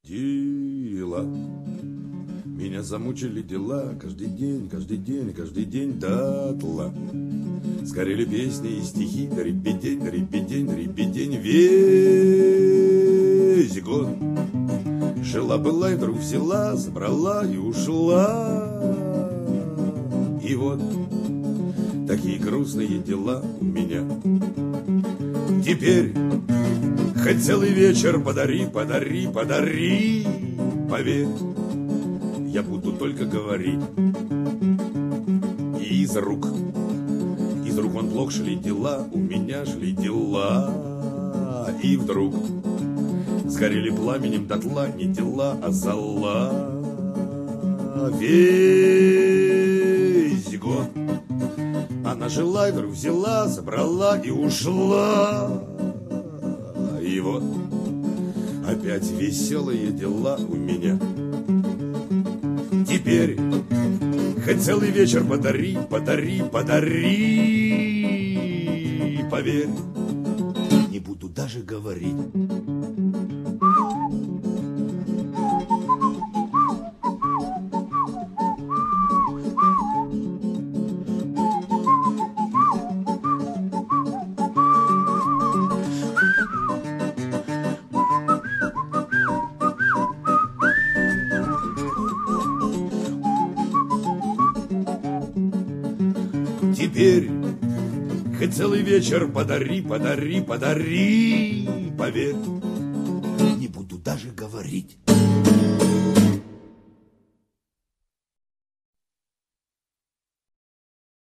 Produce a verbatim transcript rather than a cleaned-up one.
Дела. Меня замучили дела. Каждый день, каждый день, каждый день дотла. Сгорели песни и стихи. Да ребедень, да ребедень, да ребедень. Весь год. Жила-была и вдруг взяла, забрала и ушла. И вот такие грустные дела у меня. Теперь хоть целый вечер подари, подари, подари. Поверь, я буду только говорить. И из рук, из рук вон плохо шли дела, у меня шли дела. И вдруг сгорели пламенем дотла не дела, а зола. Весь год она жила и вдруг взяла, забрала и ушла. И вот опять веселые дела у меня. Теперь хоть целый вечер подари, подари, подари. Поверь, не буду даже говорить. Теперь хоть целый вечер подари, подари, подари. Поверь, не буду даже говорить.